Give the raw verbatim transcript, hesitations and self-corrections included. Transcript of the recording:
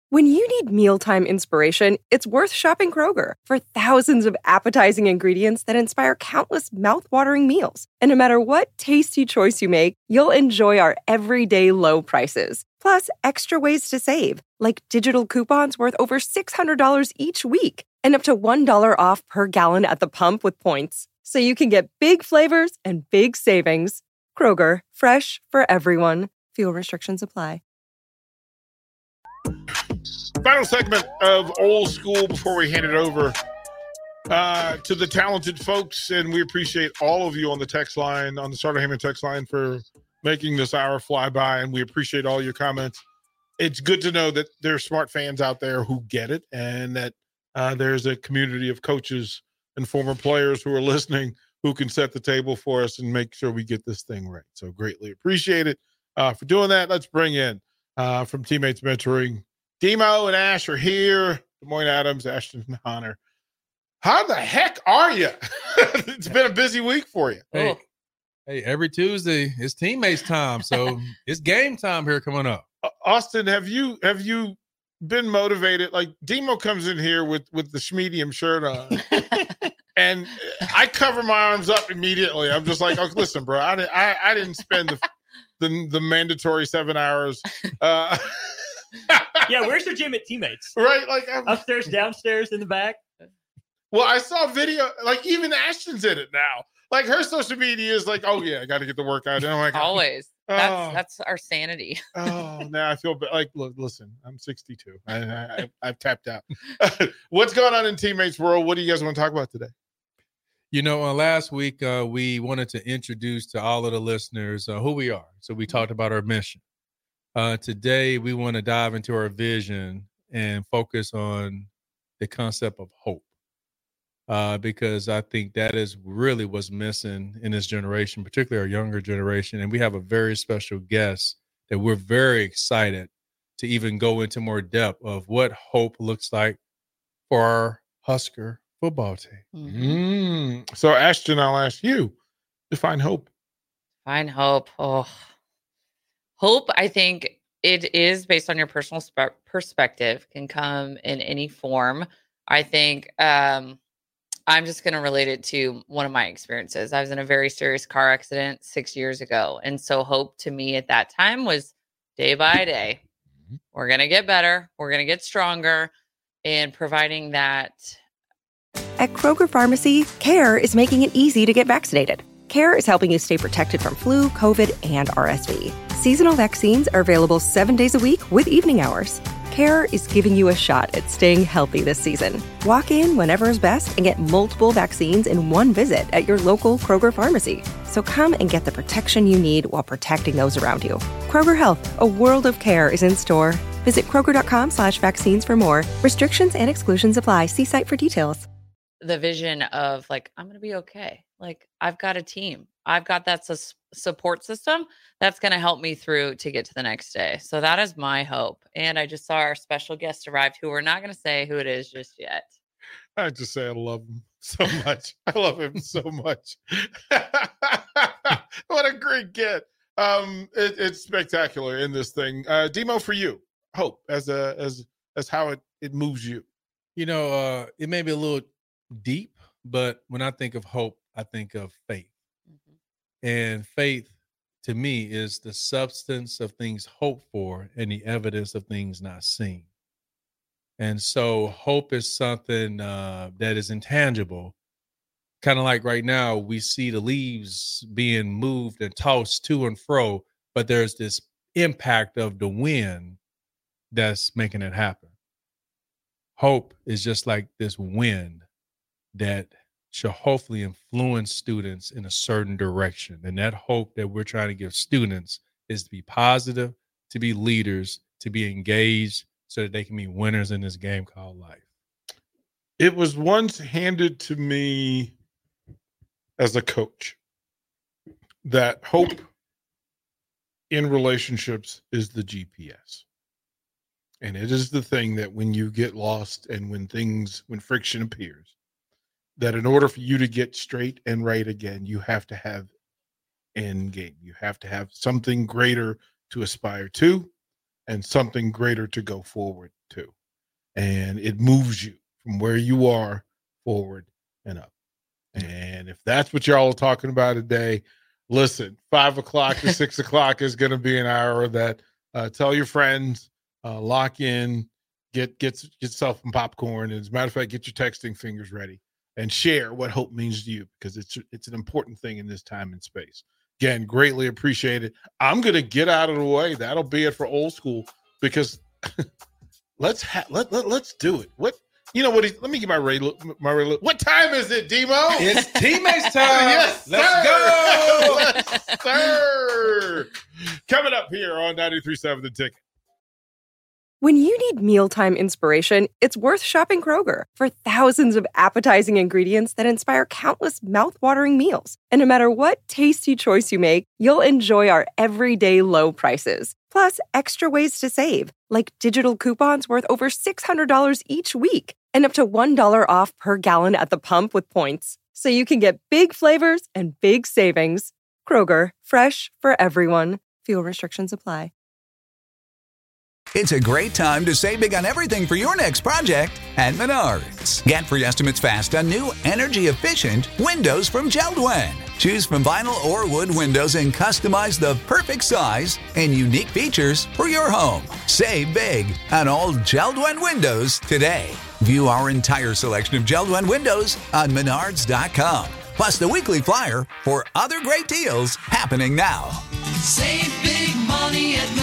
When you need mealtime inspiration, it's worth shopping Kroger for thousands of appetizing ingredients that inspire countless mouthwatering meals. And no matter what tasty choice you make, you'll enjoy our everyday low prices. Plus, extra ways to save, like digital coupons worth over six hundred dollars each week and up to one dollar off per gallon at the pump with points. So you can get big flavors and big savings. Kroger, fresh for everyone. Fuel restrictions apply. Final segment of Old School before we hand it over uh, to the talented folks. And we appreciate all of you on the text line, on the Starter Heyman text line, for making this hour fly by. And we appreciate all your comments. It's good to know that there are smart fans out there who get it, and that uh, there's a community of coaches and former players who are listening who can set the table for us and make sure we get this thing right. So greatly appreciate it uh, for doing that. Let's bring in uh, from Teammates Mentoring, Demo and Ash are here. Good morning, Adams, Ashton, and Hunter. How the heck are you? It's been a busy week for you. Hey, hey, every Tuesday it's teammates time, so it's game time here coming up. Uh, Austin, have you have you been motivated? Like, Demo comes in here with with the Schmedium shirt on, and I cover my arms up immediately. I'm just like, oh, listen, bro, I didn't I, I didn't spend the, the the mandatory seven hours. Uh, Yeah, where's the gym at Teammates? Right, like I'm, upstairs, downstairs, in the back. Well, I saw a video, like even Ashton's in it now. Like her social media is like, oh yeah, I got to get the workout. And I'm like, always. Oh, that's that's our sanity. Oh, now I feel bad. Like, look, listen, I'm sixty-two. I, I, I've tapped out. What's going on in Teammates World? What do you guys want to talk about today? You know, uh, last week uh, we wanted to introduce to all of the listeners uh, who we are. So we talked about our mission. Uh, today, we want to dive into our vision and focus on the concept of hope, uh, because I think that is really what's missing in this generation, particularly our younger generation. And we have a very special guest that we're very excited to even go into more depth of what hope looks like for our Husker football team. Mm-hmm. Mm. So, Ashton, I'll ask you, define hope. Define hope. Oh. Hope, I think it is based on your personal sp- perspective, can come in any form. I think um, I'm just going to relate it to one of my experiences. I was in a very serious car accident six years ago. And so hope to me at that time was day by day. We're going to get better. We're going to get stronger. And providing that. At Kroger Pharmacy, CARE is making it easy to get vaccinated. CARE is helping you stay protected from flu, COVID, and R S V. Seasonal vaccines are available seven days a week with evening hours. CARE is giving you a shot at staying healthy this season. Walk in whenever is best and get multiple vaccines in one visit at your local Kroger Pharmacy. So come and get the protection you need while protecting those around you. Kroger Health, a world of care is in store. Visit Kroger.com slash vaccines for more. Restrictions and exclusions apply. See site for details. The vision of like, I'm going to be okay. Like, I've got a team. I've got that su- support system that's going to help me through to get to the next day. So that is my hope. And I just saw our special guest arrived, who we're not going to say who it is just yet. I just say I love him so much. I love him so much. What a great kid. Um, it, it's spectacular in this thing. Uh, Demo, for you, hope as a as as how it, it moves you. You know, uh, it may be a little deep, but when I think of hope, I think of faith. Mm-hmm. And faith, to me, is the substance of things hoped for and the evidence of things not seen. And so hope is something uh, that is intangible. Kind of like right now, we see the leaves being moved and tossed to and fro, but there's this impact of the wind that's making it happen. Hope is just like this wind that should hopefully influence students in a certain direction. And that hope that we're trying to give students is to be positive, to be leaders, to be engaged, so that they can be winners in this game called life. It was once handed to me as a coach that hope in relationships is the G P S. And it is the thing that when you get lost and when things, when friction appears, that in order for you to get straight and right again, you have to have end game. You have to have something greater to aspire to. and something greater to go forward to. And it moves you from where you are forward and up. And if that's what y'all are talking about today, listen, five o'clock to six o'clock is going to be an hour that uh, tell your friends, uh, lock in, get, get, get yourself some popcorn. And as a matter of fact, get your texting fingers ready and share what hope means to you, because it's, it's an important thing in this time and space. Again, greatly appreciated. I'm going to get out of the way. That'll be it for Old School, because let's ha- let, let, let's do it. What, you know what? He, let me get my Ray. My Ray. What time is it, Demo? It's teammates time. Yes, Let's sir. go. Yes, sir. Coming up here on ninety-three point seven The Ticket. When you need mealtime inspiration, it's worth shopping Kroger for thousands of appetizing ingredients that inspire countless mouthwatering meals. And no matter what tasty choice you make, you'll enjoy our everyday low prices. Plus, extra ways to save, like digital coupons worth over six hundred dollars each week and up to one dollar off per gallon at the pump with points. So you can get big flavors and big savings. Kroger, fresh for everyone. Fuel restrictions apply. It's a great time to save big on everything for your next project at Menards. Get free estimates fast on new energy-efficient windows from JELD-WEN. Choose from vinyl or wood windows and customize the perfect size and unique features for your home. Save big on all JELD-WEN windows today. View our entire selection of JELD-WEN windows on Menards dot com. Plus the weekly flyer for other great deals happening now. Save big money at